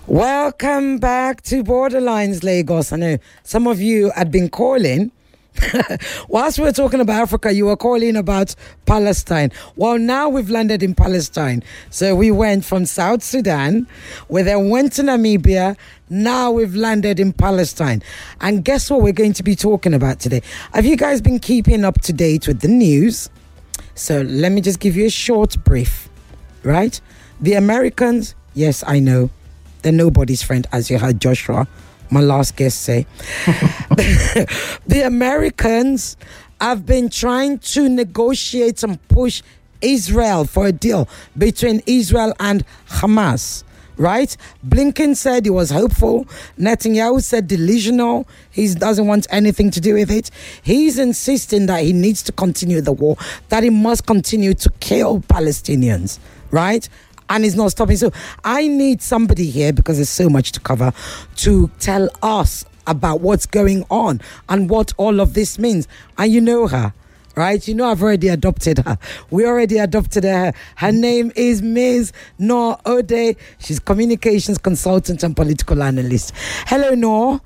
Welcome back to Borderlines Lagos. I know some of you had been calling. Whilst we were talking about Africa, you were calling about Palestine. Well, now we've landed in Palestine. So we went from South Sudan, we then went to Namibia. Now we've landed in Palestine. And guess what we're going to be talking about today? Have you guys been keeping up to date with the news? So let me just give you a short brief, right? The Americans, yes, I know, they're nobody's friend, as you heard Joshua, my last guest, say. The Americans have been trying to negotiate and push Israel for a deal between Israel and Hamas, right? Blinken said he was hopeful. Netanyahu said delusional. He doesn't want anything to do with it. He's insisting that he needs to continue the war, that he must continue to kill Palestinians, right? And he's not stopping. So I need somebody here, because there's so much to cover, to tell us about what's going on and what all of this means. And you know her, right? You know I've already adopted her. We already adopted her. Her name is Ms. Noor Ode. She's communications consultant and political analyst. Hello, Noor.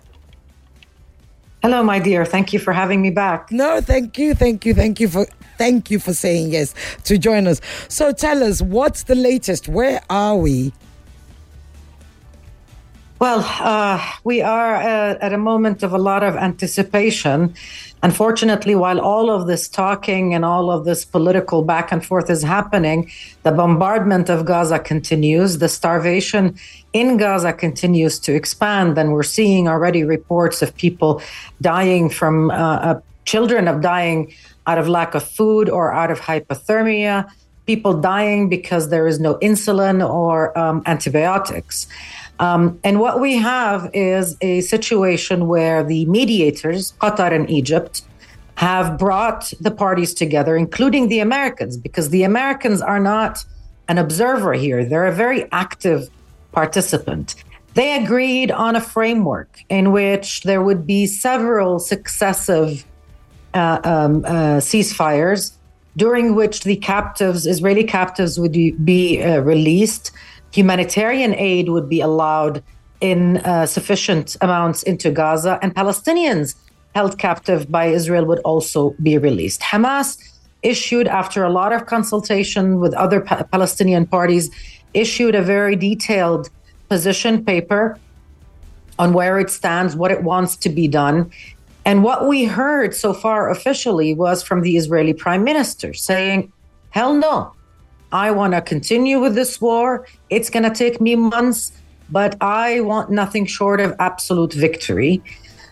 Hello, my dear. Thank you for having me back. No, thank you for saying yes to join us. So tell us, what's the latest? Where are we? Well, we are at a moment of a lot of anticipation. Unfortunately, while all of this talking and all of this political back and forth is happening, the bombardment of Gaza continues. The starvation in Gaza continues to expand. And we're seeing already reports of people dying from children dying out of lack of food or out of hypothermia, people dying because there is no insulin or antibiotics. And what we have is a situation where the mediators, Qatar and Egypt, have brought the parties together, including the Americans, because the Americans are not an observer here. They're a very active participant. They agreed on a framework in which there would be several successive ceasefires during which the Israeli captives would be released. Humanitarian aid would be allowed in sufficient amounts into Gaza, and Palestinians held captive by Israel would also be released. Hamas issued, after a lot of consultation with other Palestinian parties, issued a very detailed position paper on where it stands, what it wants to be done. And what we heard so far officially was from the Israeli prime minister saying, hell no. I want to continue with this war. It's going to take me months, but I want nothing short of absolute victory.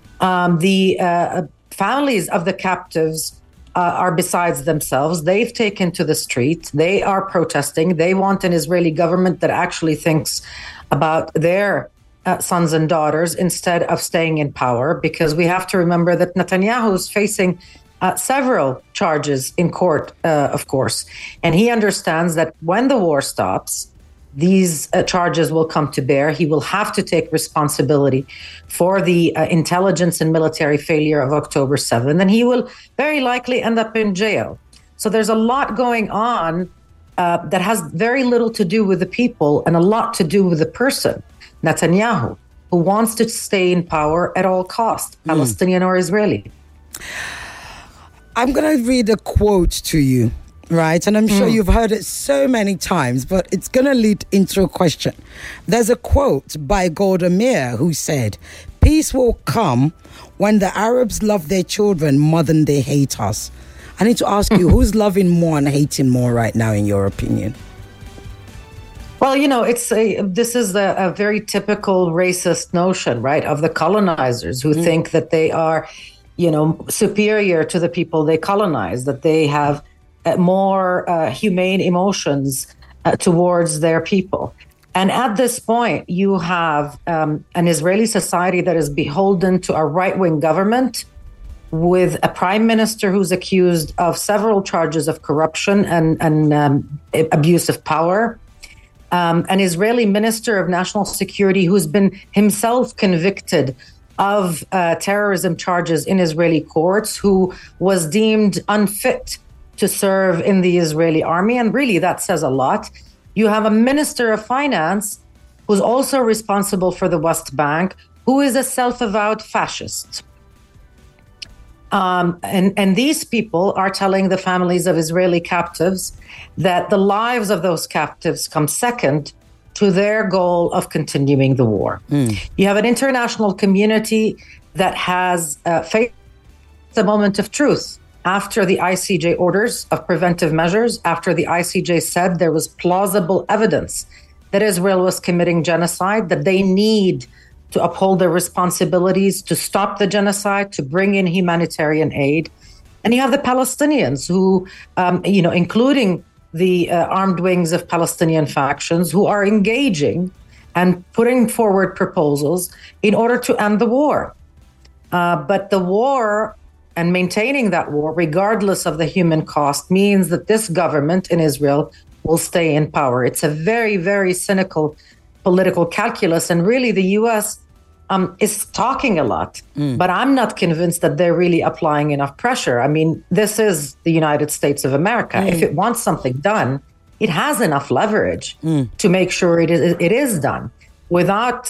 The families of the captives are besides themselves. They've taken to the street. They are protesting. They want an Israeli government that actually thinks about their sons and daughters instead of staying in power, because we have to remember that Netanyahu is facing several charges in court, of course. And he understands that when the war stops, these charges will come to bear. He will have to take responsibility for the intelligence and military failure of October 7th, and he will very likely end up in jail. So there's a lot going on that has very little to do with the people and a lot to do with the person, Netanyahu, who wants to stay in power at all costs, Palestinian or Israeli. I'm going to read a quote to you, right? And I'm sure you've heard it so many times, but it's going to lead into a question. There's a quote by Golda Meir who said, peace will come when the Arabs love their children more than they hate us. I need to ask you, who's loving more and hating more right now, in your opinion? Well, you know, this is a very typical racist notion, right, of the colonizers who think that they are, you know, superior to the people they colonize, that they have more humane emotions towards their people. And at this point, you have an Israeli society that is beholden to a right-wing government with a prime minister who's accused of several charges of corruption and abuse of power, an Israeli minister of national security who's been himself convicted of terrorism charges in Israeli courts, who was deemed unfit to serve in the Israeli army. And really, that says a lot. You have a minister of finance who's also responsible for the West Bank, who is a self-avowed fascist. And these people are telling the families of Israeli captives that the lives of those captives come second to their goal of continuing the war. You have an international community that has faced the moment of truth after the ICJ orders of preventive measures, after the ICJ said there was plausible evidence that Israel was committing genocide, that they need to uphold their responsibilities, to stop the genocide, to bring in humanitarian aid. And you have the Palestinians who, including the armed wings of Palestinian factions, who are engaging and putting forward proposals in order to end the war. But the war and maintaining that war, regardless of the human cost, means that this government in Israel will stay in power. It's a very, very cynical political calculus. And really, the U.S. Is talking a lot, but I'm not convinced that they're really applying enough pressure. I mean, this is the United States of America. If it wants something done, it has enough leverage to make sure it is done. Without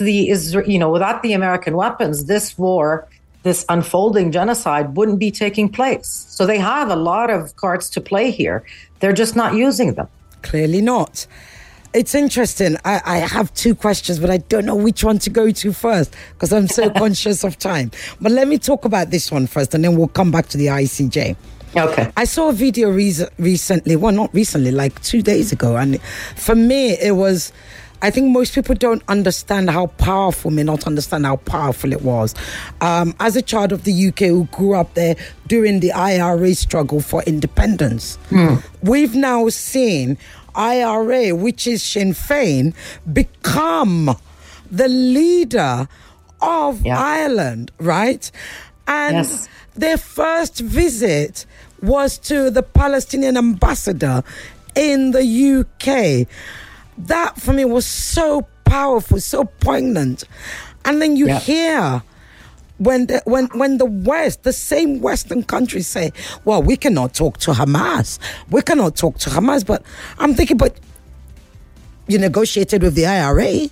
the American weapons, this war, this unfolding genocide wouldn't be taking place. So they have a lot of cards to play here. They're just not using them. Clearly not. It's interesting. I have two questions, but I don't know which one to go to first because I'm so conscious of time. But let me talk about this one first, and then we'll come back to the ICJ. Okay. I saw a video recently, well, not recently, like 2 days ago. And for me, it was, I think most people don't understand how powerful, may not understand how powerful it was. As a child of the UK who grew up there during the IRA struggle for independence, we've now seen IRA, which is Sinn Féin, become the leader of Ireland, right? And their first visit was to the Palestinian ambassador in the UK. That for me was so powerful, so poignant. And then you hear when the West, the same Western countries say, well, we cannot talk to Hamas. We cannot talk to Hamas. But I'm thinking, but you negotiated with the IRA,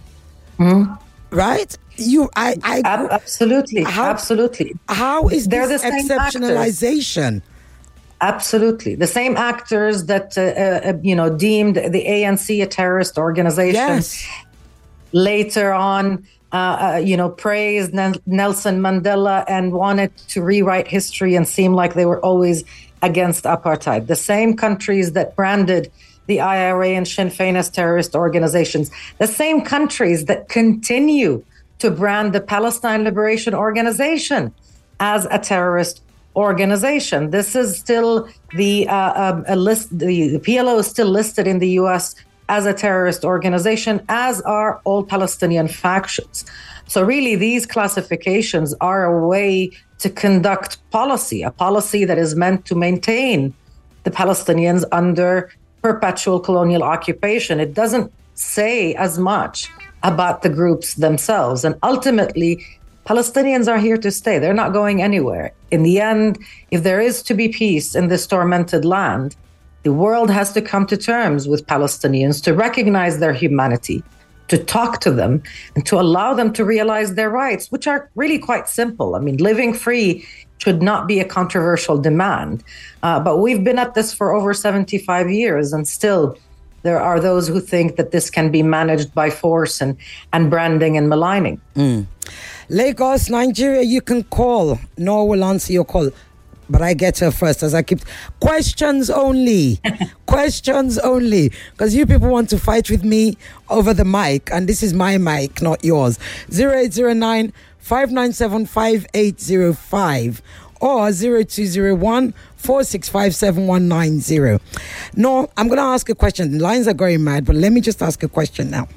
right? Absolutely. How is this exceptionalization? Absolutely. The same actors that, deemed the ANC a terrorist organization later on, praised Nelson Mandela and wanted to rewrite history and seem like they were always against apartheid. The same countries that branded the IRA and Sinn Féin as terrorist organizations, the same countries that continue to brand the Palestine Liberation Organization as a terrorist organization. This is still the PLO is still listed in the U.S. as a terrorist organization, as are all Palestinian factions. So really, these classifications are a way to conduct policy, a policy that is meant to maintain the Palestinians under perpetual colonial occupation. It doesn't say as much about the groups themselves. And ultimately, Palestinians are here to stay. They're not going anywhere. In the end, if there is to be peace in this tormented land, the world has to come to terms with Palestinians to recognize their humanity, to talk to them, and to allow them to realize their rights, which are really quite simple. I mean, living free should not be a controversial demand. But we've been at this for over 75 years, and still there are those who think that this can be managed by force and branding and maligning. Lagos, Nigeria, you can call. Noah will answer your call. But I get her first as I keep... Questions only. Questions only. Because you people want to fight with me over the mic. And this is my mic, not yours. 0809 597 5805 or 0201 465 7190. No, I'm going to ask a question. The lines are going mad, but let me just ask a question now.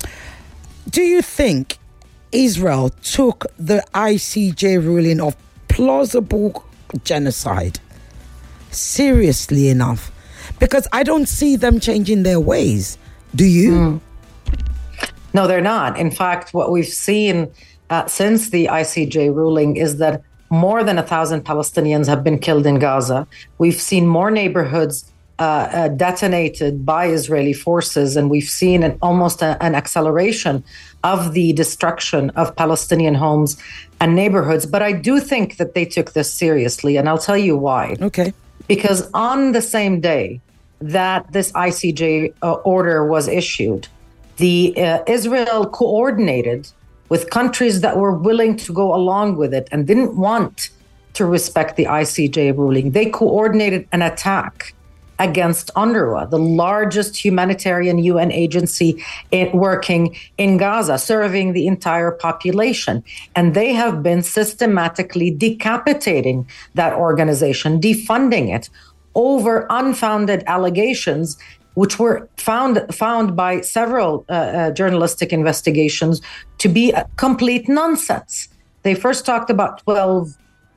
Do you think Israel took the ICJ ruling of plausible genocide seriously enough? Because I don't see them changing their ways. Do you? No, they're not. In fact, what we've seen since the ICJ ruling is that more than 1,000 Palestinians have been killed in Gaza. We've seen more neighborhoods detonated by Israeli forces, and we've seen almost an acceleration of the destruction of Palestinian homes and neighborhoods. But I do think that they took this seriously, and I'll tell you why. Okay. Because on the same day that this ICJ order was issued, the Israel coordinated with countries that were willing to go along with it and didn't want to respect the ICJ ruling. They coordinated an attack against UNRWA, the largest humanitarian UN agency working in Gaza, serving the entire population. And they have been systematically decapitating that organization, defunding it over unfounded allegations, which were found by several journalistic investigations to be a complete nonsense. They first talked about 12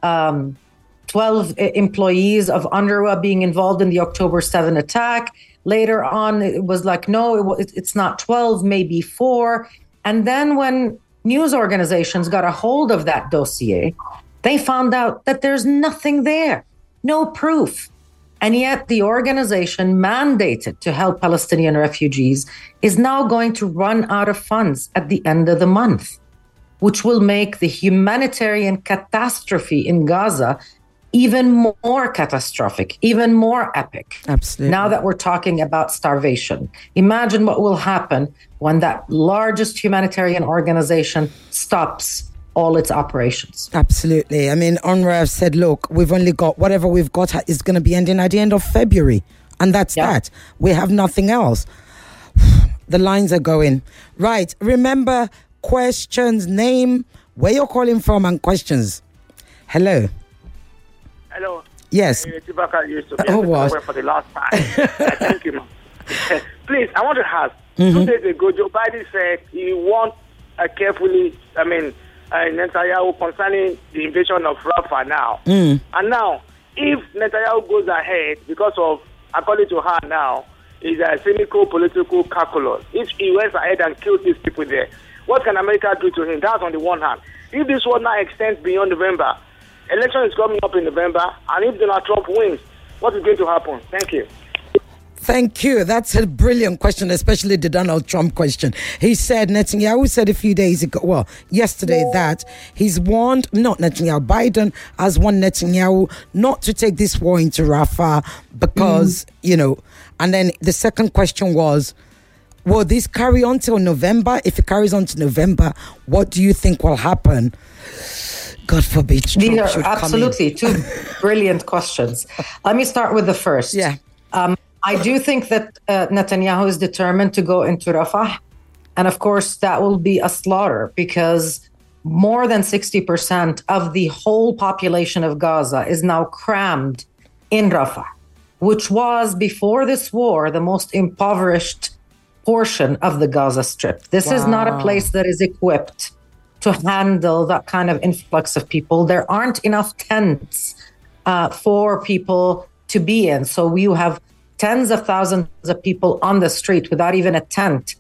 employees of UNRWA being involved in the October 7 attack. Later on, it was like, no, it's not 12, maybe 4. And then when news organizations got a hold of that dossier, they found out that there's nothing there, no proof. And yet the organization mandated to help Palestinian refugees is now going to run out of funds at the end of the month, which will make the humanitarian catastrophe in Gaza even more catastrophic, even more epic. Absolutely. Now that we're talking about starvation, imagine what will happen when that largest humanitarian organization stops all its operations. Absolutely. I mean, UNRWA have said, look, we've only got whatever we've got is going to be ending at the end of February. And that's that. We have nothing else. The lines are going. Right. Remember, questions, name, where you're calling from, and questions. Hello. Hello. Yes. Oh, what? For the last time. Thank you, ma'am. Please, I want to ask. 2 days ago, Joe Biden said he wants Netanyahu concerning the invasion of Rafah now. And now, if Netanyahu goes ahead, because of, according to her now, is a cynical political calculus. If he went ahead and killed these people there, what can America do to him? That's on the one hand. If this war now extends beyond November, election is coming up in November, and if Donald Trump wins, what is going to happen? Thank you. Thank you. That's a brilliant question, especially the Donald Trump question. He said, Netanyahu said a few days ago, yesterday, that he's warned, not Netanyahu, Biden has warned Netanyahu not to take this war into Rafah because, and then the second question was, will this carry on till November? If it carries on to November, what do you think will happen? God forbid. These are absolutely two brilliant questions. Let me start with the first. Yeah. I do think that Netanyahu is determined to go into Rafah. And of course, that will be a slaughter because more than 60% of the whole population of Gaza is now crammed in Rafah, which was, before this war, the most impoverished portion of the Gaza Strip. This is not a place that is equipped to handle that kind of influx of people. There aren't enough tents for people to be in. So you have tens of thousands of people on the street without even a tent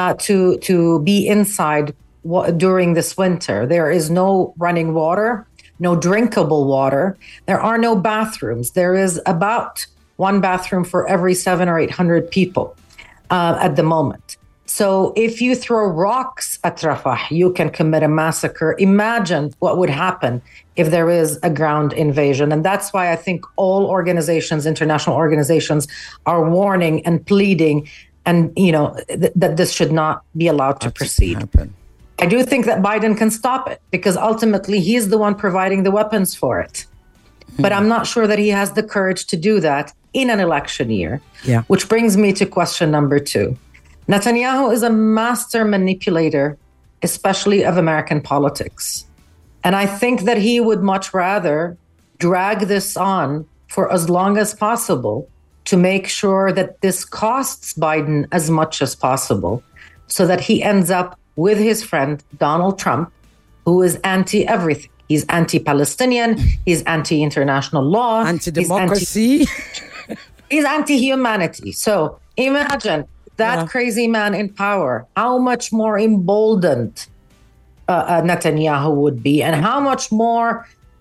to be inside during this winter. There is no running water, no drinkable water. There are no bathrooms. There is about one bathroom for every 700 or 800 people at the moment. So if you throw rocks at Rafah, you can commit a massacre. Imagine what would happen if there is a ground invasion. And that's why I think all organizations, international organizations, are warning and pleading and, that this should not be allowed to proceed. I do think that Biden can stop it because ultimately he's the one providing the weapons for it. But I'm not sure that he has the courage to do that in an election year, which brings me to question number 2. Netanyahu is a master manipulator, especially of American politics. And I think that he would much rather drag this on for as long as possible to make sure that this costs Biden as much as possible so that he ends up with his friend, Donald Trump, who is anti-everything. He's anti-Palestinian, he's anti-international law. Anti-democracy. He's anti-humanity. So imagine that crazy man in power, how much more emboldened Netanyahu would be and how much more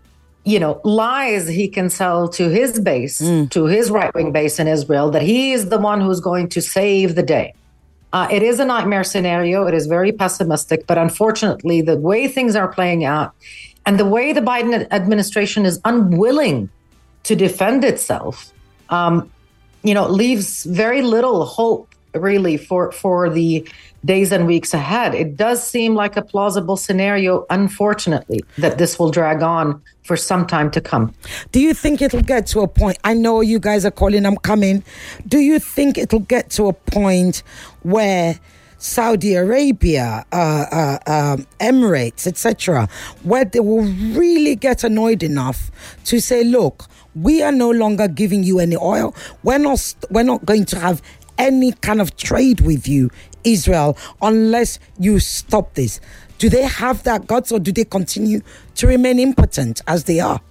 lies he can sell to his base, to his right-wing base in Israel, that he is the one who's going to save the day. It is a nightmare scenario. It is very pessimistic, but unfortunately, the way things are playing out and the way the Biden administration is unwilling to defend itself, leaves very little hope, really, for the days and weeks ahead. It does seem like a plausible scenario, unfortunately, that this will drag on for some time to come. Do you think it'll get to a point? I know you guys are calling, I'm coming. Do you think it'll get to a point where Saudi Arabia, Emirates, etc., where they will really get annoyed enough to say, look, we are no longer giving you any oil. We're not going to have any kind of trade with you, Israel, unless you stop this. Do they have that guts, or do they continue to remain impotent as they are?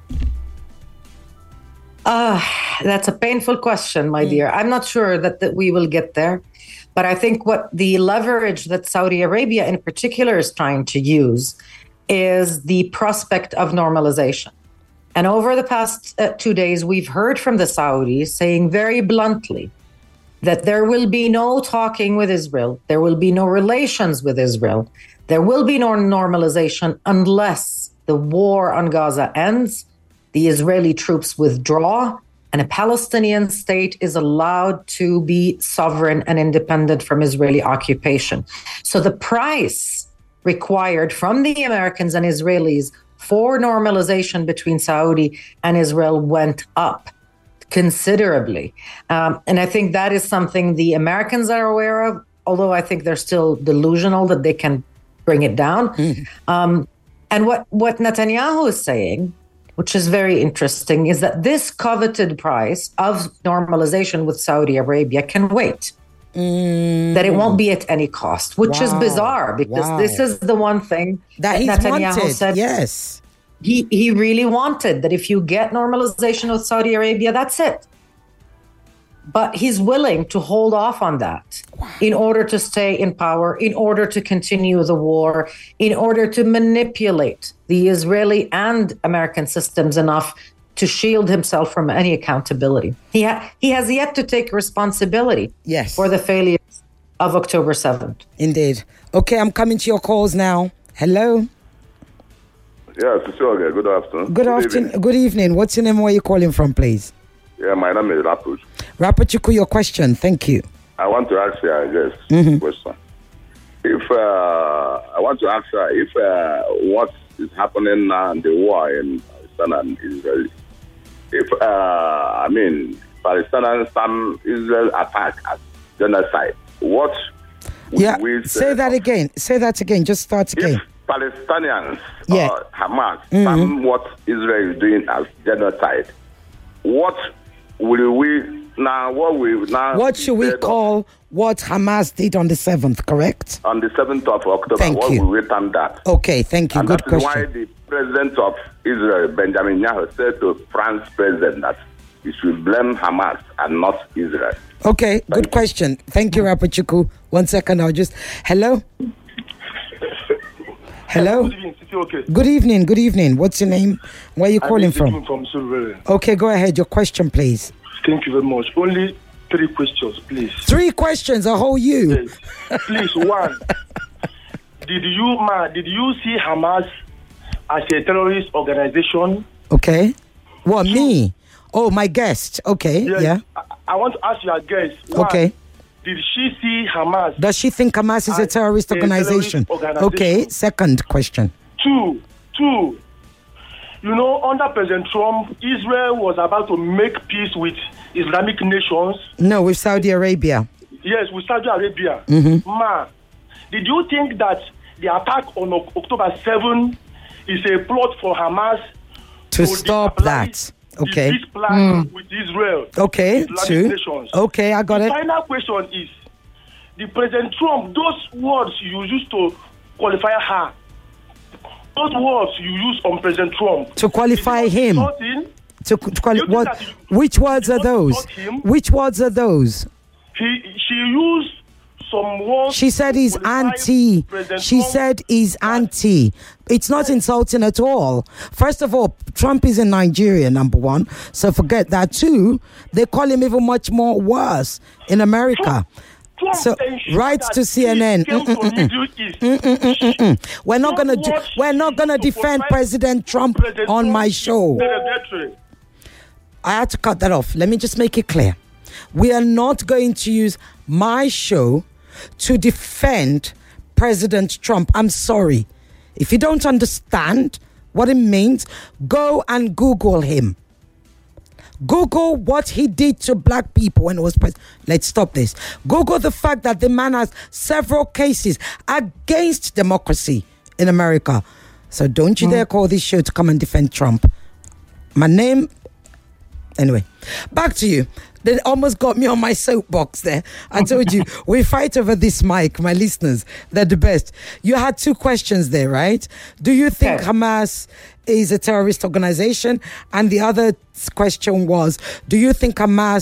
That's a painful question, my dear. I'm not sure that we will get there. But I think what the leverage that Saudi Arabia in particular is trying to use is the prospect of normalization. And over the past 2 days, we've heard from the Saudis saying very bluntly that there will be no talking with Israel. There will be no relations with Israel. There will be no normalization unless the war on Gaza ends, the Israeli troops withdraw, and a Palestinian state is allowed to be sovereign and independent from Israeli occupation. So the price required from the Americans and Israelis for normalization between Saudi and Israel went up considerably. And I think that is something the Americans are aware of, although I think they're still delusional that they can bring it down. And what Netanyahu is saying, which is very interesting, is that this coveted price of normalization with Saudi Arabia can wait. That it won't be at any cost, which is bizarre, because this is the one thing that Netanyahu said. Yes. He really wanted that if you get normalization with Saudi Arabia, that's it. But he's willing to hold off on that in order to stay in power, in order to continue the war, in order to manipulate the Israeli and American systems enough to shield himself from any accountability. He has yet to take responsibility for the failures of October 7th. Indeed. Okay, I'm coming to your calls now. Hello. Yes, sure. Good afternoon. Good afternoon. Good evening. What's your name? Where are you calling from, please? Yeah, my name is Rapuch. Rapuchuku, your question. Thank you. I want to ask you, I guess, a question. I want to ask her if what is happening now in the war in Palestine and Israel, if Palestinians some Israel attack as genocide, what would we say that again? Say that again. Just start again. If Palestinians or Hamas what Israel is doing as genocide, what will we now? What should we call what Hamas did on the 7th? Correct. On the 7th of October. What will we term that? Okay, thank you. And good that question. Is why the president of Israel, Benjamin Netanyahu, said to France president that he should blame Hamas and not Israel. Okay, good question. Thank you, Rapuchuku. 1 second, I'll just... Hello? Hello? Good evening, good evening. What's your name? Where are you calling from? From Survey. Okay, go ahead. Your question, please. Thank you very much. Only 3 questions, please. 3 questions, a whole you. Yes. Please, 1. Did you see Hamas as a terrorist organization? Okay. What, me? Oh, my guest. Okay, yes. Yeah. I want to ask your guest. 1, okay. Did she see Hamas? Does she think Hamas is a terrorist organization? Okay, second question. 2. Under President Trump, Israel was about to make peace with Islamic nations. No, with Saudi Arabia. Yes, with Saudi Arabia. Mm-hmm. Did you think that the attack on October 7 is a plot for Hamas to stop that? Okay. This plan with Israel. Okay. 2. Nations. Okay, I got it. The final question is, the President Trump, those words you used to qualify her, those words you use on President Trump to qualify him. Which words are those? Which words are those? She used some words. She said he's anti. She said he's anti. It's not insulting at all. First of all, Trump is in Nigeria, number one. So forget that. Two, they call him even much more worse in America. Trump So right to CNN. We're not gonna defend President Trump on my show. I had to cut that off. Let me just make it clear. We are not going to use my show to defend President Trump. I'm sorry. If you don't understand what it means, go and Google him. Google what he did to black people when he was president. Let's stop this. Google the fact that the man has several cases against democracy in America. So don't you dare call this show to come and defend Trump. My name... Anyway, back to you. They almost got me on my soapbox there. I told you, we fight over this mic, my listeners. They're the best. You had two questions there, right? Do you think Hamas is a terrorist organization? And the other question was, do you think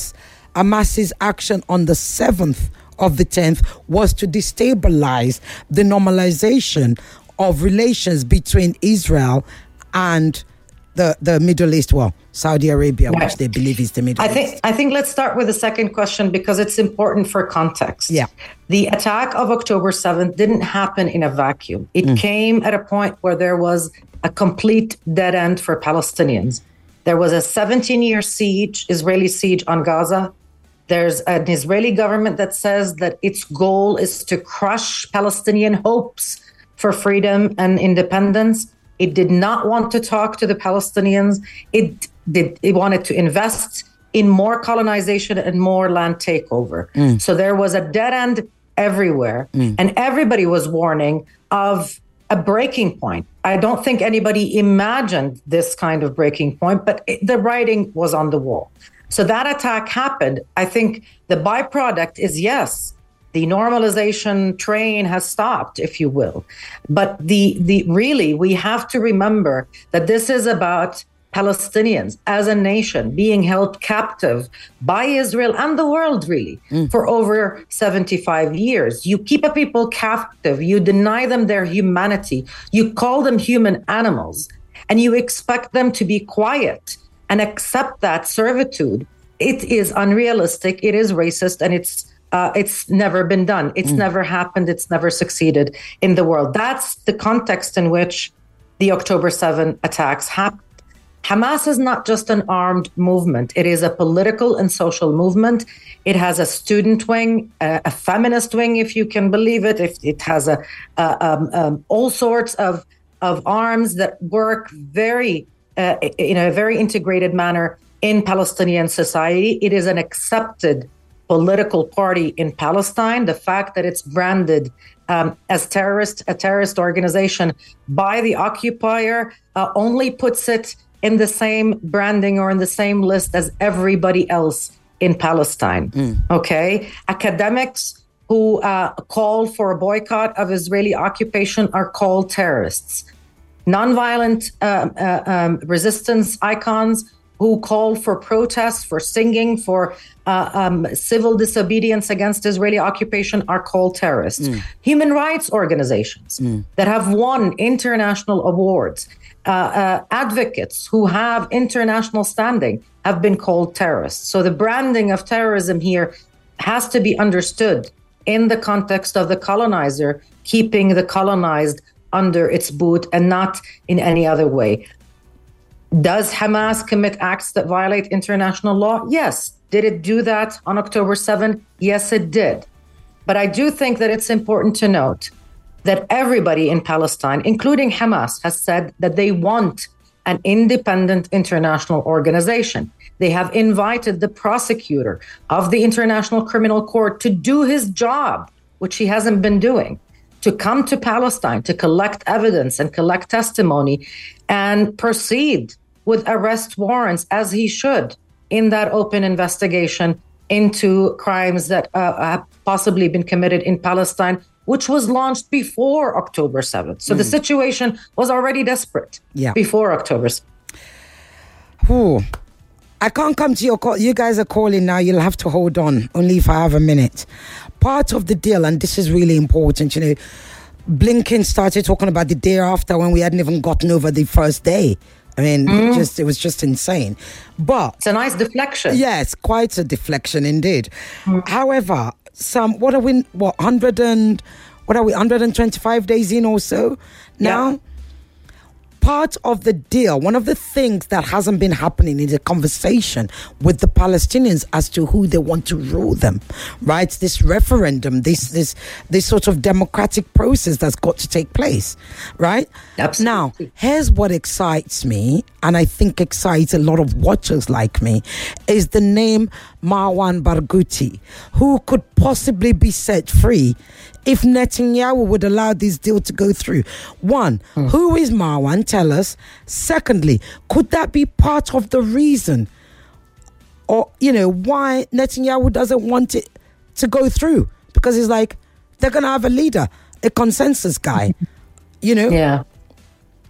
Hamas's action on the 7th of the 10th was to destabilize the normalization of relations between Israel and the Middle East, well, Saudi Arabia, which they believe is the Middle East. I think let's start with the second question because it's important for context. Yeah. The attack of October 7th didn't happen in a vacuum. It came at a point where there was a complete dead end for Palestinians. There was a 17-year siege, Israeli siege on Gaza. There's an Israeli government that says that its goal is to crush Palestinian hopes for freedom and independence. It did not want to talk to the Palestinians. It wanted to invest in more colonization and more land takeover. So there was a dead end everywhere. And everybody was warning of a breaking point. I don't think anybody imagined this kind of breaking point, but the writing was on the wall. So that attack happened. I think the byproduct is, yes, the normalization train has stopped, if you will. But really, we have to remember that this is about Palestinians as a nation being held captive by Israel and the world, really, for over 75 years. You keep a people captive, you deny them their humanity, you call them human animals, and you expect them to be quiet and accept that servitude. It is unrealistic, it is racist, and it's never been done. It's never happened. It's never succeeded in the world. That's the context in which the October 7 attacks happened. Hamas is not just an armed movement. It is a political and social movement. It has a student wing, a feminist wing, if you can believe it. It has all sorts of arms that work in a very integrated manner in Palestinian society. It is an accepted political party in Palestine. The fact that it's branded as a terrorist organization by the occupier only puts it in the same branding or in the same list as everybody else in Palestine. Okay? Academics who call for a boycott of Israeli occupation are called terrorists. Nonviolent resistance icons who call for protests, for singing, for civil disobedience against Israeli occupation are called terrorists. Human rights organizations that have won international awards, advocates who have international standing have been called terrorists. So the branding of terrorism here has to be understood in the context of the colonizer keeping the colonized under its boot and not in any other way. Does Hamas commit acts that violate international law? Yes. Did it do that on October 7? Yes, it did. But I do think that it's important to note that everybody in Palestine, including Hamas, has said that they want an independent international organization. They have invited the prosecutor of the International Criminal Court to do his job, which he hasn't been doing, to come to Palestine, to collect evidence and collect testimony and proceed with arrest warrants, as he should, in that open investigation into crimes that have possibly been committed in Palestine, which was launched before October 7th. So the situation was already desperate before October 7th. I can't come to your call. You guys are calling now. You'll have to hold on, only if I have a minute. Part of the deal, and this is really important, Blinken started talking about the day after when we hadn't even gotten over the first day. I mean, it was just insane. But it's a nice deflection. Yes, quite a deflection indeed. However, 125 days in or so now? Yeah. Part of the deal, one of the things that hasn't been happening is a conversation with the Palestinians as to who they want to rule them, right? This referendum, this sort of democratic process that's got to take place, right? Absolutely. Now, here's what excites me, and I think excites a lot of watchers like me, is the name Marwan Barghouti, who could possibly be set free if Netanyahu would allow this deal to go through. One, who is Marwan? Tell us. Secondly, could that be part of the reason or, why Netanyahu doesn't want it to go through? Because it's like, they're going to have a leader, a consensus guy, Yeah.